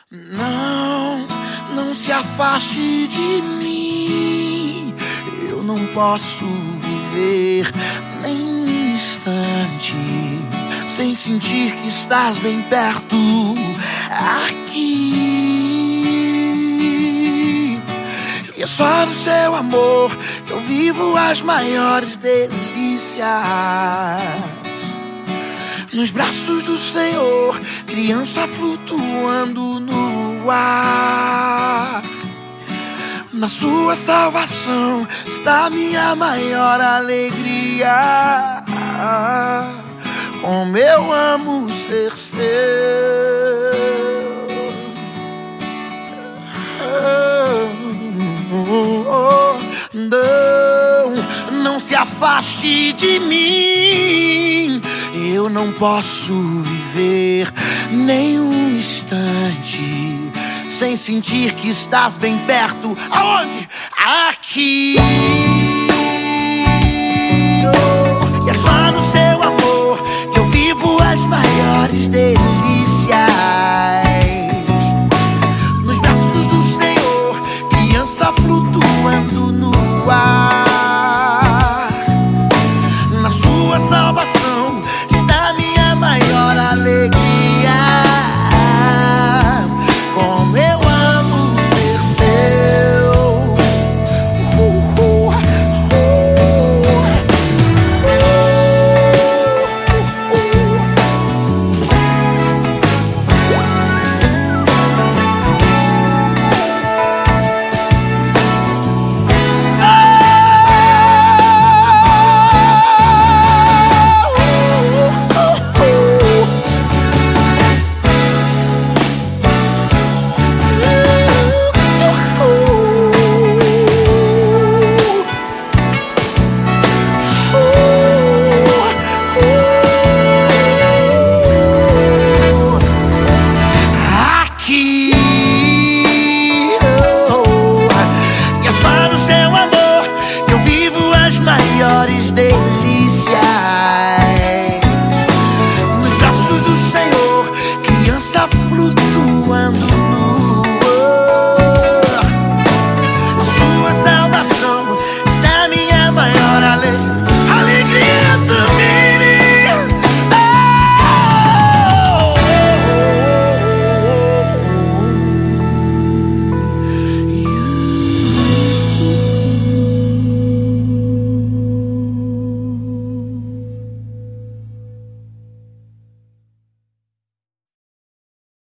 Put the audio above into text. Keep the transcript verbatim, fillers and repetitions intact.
Não, não se afaste de mim. Eu não posso viver nem um instante sem sentir que estás bem perto aqui. E é só no seu amor que eu vivo as maiores delícias. Nos braços do Senhor, criança flutuando no ar. Na sua salvação está minha maior alegria. Como eu amo ser seu. Não, não se afaste de mim. Eu não posso viver nem um instante sem sentir que estás bem perto. Aonde? Aqui. Oh, e é só no seu amor que eu vivo as maiores delícias.